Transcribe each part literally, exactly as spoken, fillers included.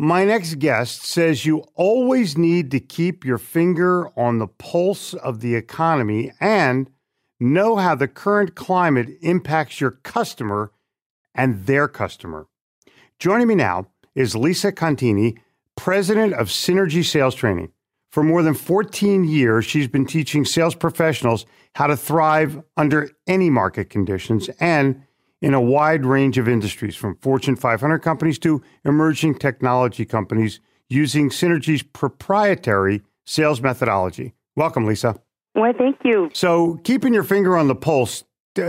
My next guest says you always need to keep your finger on the pulse of the economy and know how the current climate impacts your customer and their customer. Joining me now is Lisa Contini, president of Synergy Sales Training. For more than fourteen years, she's been teaching sales professionals how to thrive under any market conditions and in a wide range of industries, from Fortune five hundred companies to emerging technology companies using Synergy's proprietary sales methodology. Welcome, Lisa. Well, thank you. So keeping your finger on the pulse,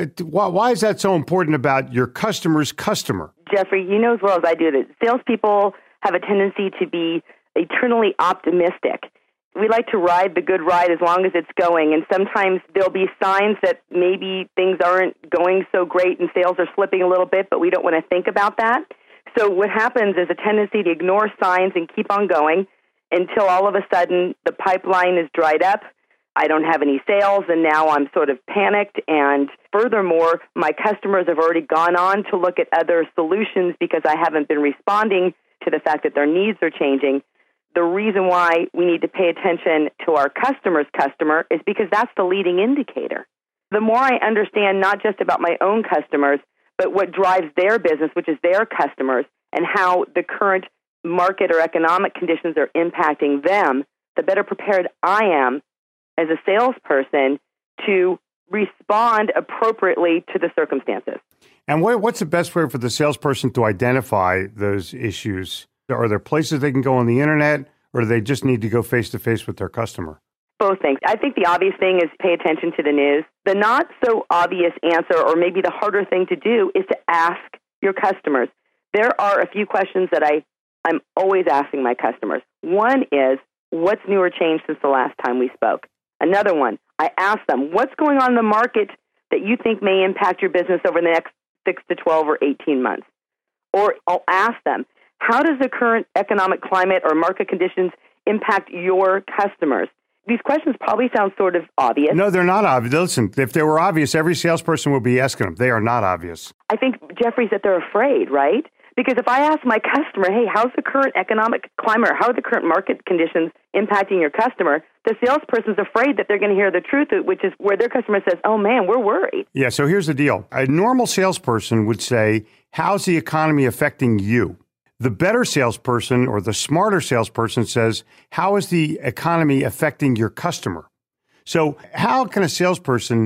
why is that so important about your customer's customer? Jeffrey, you know as well as I do that salespeople have a tendency to be eternally optimistic. We like to ride the good ride as long as it's going, and sometimes there'll be signs that maybe things aren't going so great and sales are slipping a little bit, but we don't want to think about that. So what happens is a tendency to ignore signs and keep on going until all of a sudden the pipeline is dried up. I don't have any sales, and now I'm sort of panicked. And furthermore, my customers have already gone on to look at other solutions because I haven't been responding to the fact that their needs are changing. The reason why we need to pay attention to our customer's customer is because that's the leading indicator. The more I understand not just about my own customers, but what drives their business, which is their customers, and how the current market or economic conditions are impacting them, the better prepared I am as a salesperson to respond appropriately to the circumstances. And what, what's the best way for the salesperson to identify those issues? Are there places they can go on the internet, or do they just need to go face-to-face with their customer? Both things. I think the obvious thing is pay attention to the news. The not-so-obvious answer, or maybe the harder thing to do, is to ask your customers. There are a few questions that I, I'm always asking my customers. One is, what's new or changed since the last time we spoke? Another one, I ask them, what's going on in the market that you think may impact your business over the next six to twelve or eighteen months? Or I'll ask them, how does the current economic climate or market conditions impact your customers? These questions probably sound sort of obvious. No, they're not obvious. Listen, if they were obvious, every salesperson would be asking them. They are not obvious. I think, Jeffrey, that they're afraid, right? Because if I ask my customer, hey, how's the current economic climate or how are the current market conditions impacting your customer, the salesperson's afraid that they're going to hear the truth, which is where their customer says, oh, man, we're worried. Yeah, so here's the deal. A normal salesperson would say, how's the economy affecting you? The better salesperson or the smarter salesperson says, how is the economy affecting your customer? So how can a salesperson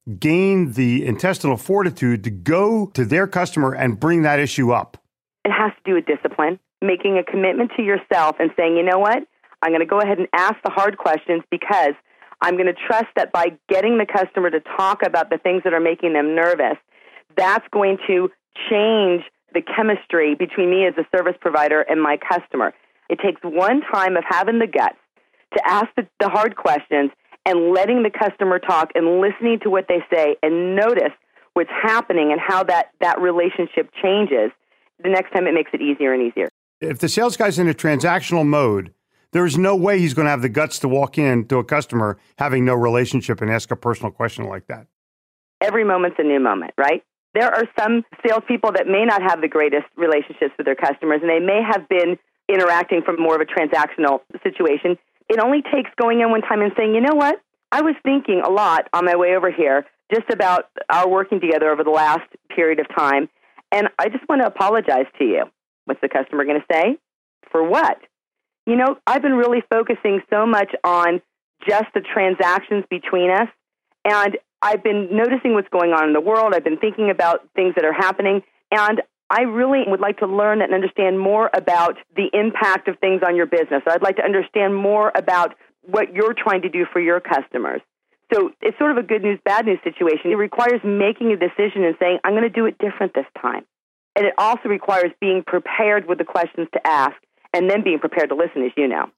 gain the intestinal fortitude to go to their customer and bring that issue up? It has to do with discipline, making a commitment to yourself and saying, you know what, I'm going to go ahead and ask the hard questions because I'm going to trust that by getting the customer to talk about the things that are making them nervous, that's going to change the chemistry between me as a service provider and my customer. It takes one time of having the guts to ask the, the hard questions and letting the customer talk and listening to what they say and notice what's happening and how that, that relationship changes. The next time it makes it easier and easier. If the sales guy's in a transactional mode, there's no way he's going to have the guts to walk in to a customer having no relationship and ask a personal question like that. Every moment's a new moment, right? There are some salespeople that may not have the greatest relationships with their customers, and they may have been interacting from more of a transactional situation. It only takes going in one time and saying, you know what? I was thinking a lot on my way over here just about our working together over the last period of time, and I just want to apologize to you. What's the customer going to say? For what? You know, I've been really focusing so much on just the transactions between us, and I've been noticing what's going on in the world. I've been thinking about things that are happening, and I really would like to learn and understand more about the impact of things on your business. I'd like to understand more about what you're trying to do for your customers. So it's sort of a good news, bad news situation. It requires making a decision and saying, I'm going to do it different this time. And it also requires being prepared with the questions to ask and then being prepared to listen, as you know.